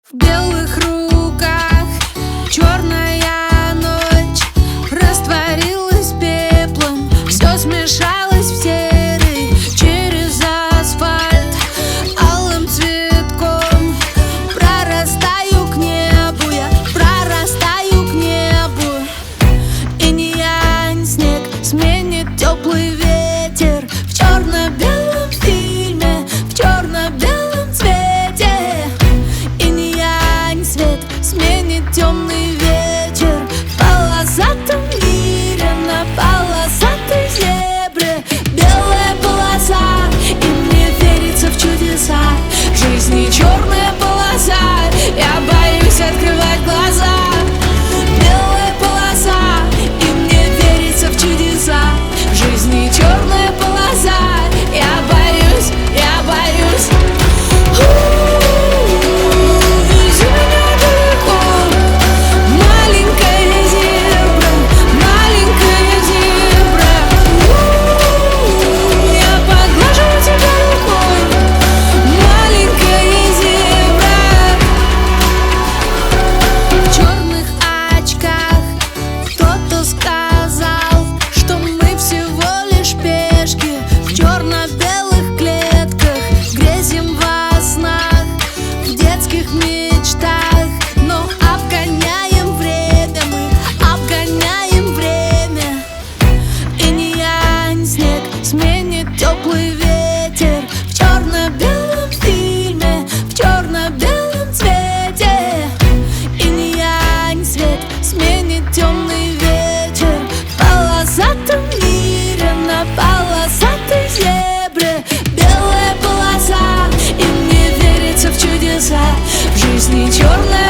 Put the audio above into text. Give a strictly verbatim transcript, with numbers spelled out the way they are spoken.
В белых руках черная ночь растворилась пеплом, все смешалось в серый. Через асфальт алым цветком прорастаю к небу, я прорастаю к небу. Инь-янь, снег сменит теплый ветер в черно-белом фильме, в черно-белом цвете. Инь-янь, свет сменит темный вечер в полосатом мире, на полосатой зебре. Белая полоса, и мне верится в чудеса. В жизни черная полоса, я боюсь открывать глаза. Белая полоса, и мне верится в чудеса. В жизни черная полоса, я боюсь, я боюсь. Вези меня далеко, маленькая зебра, маленькая зебра. Я поглажу тебя рукой, маленькая зебра. В черных очках кто-то сказал, что мы всего лишь пешки в черно-белых клетках, грезим во снах, в детских мечтах, но обгоняем время, мы обгоняем время. Инь-янь, снег сменит теплый ветер в черно-белом фильме, в черно-белом цвете. Инь-янь, свет сменит темный вечер в полосатом мире, на полосатой зебре. Белая полоса, и мне верится в чудеса. В жизни черная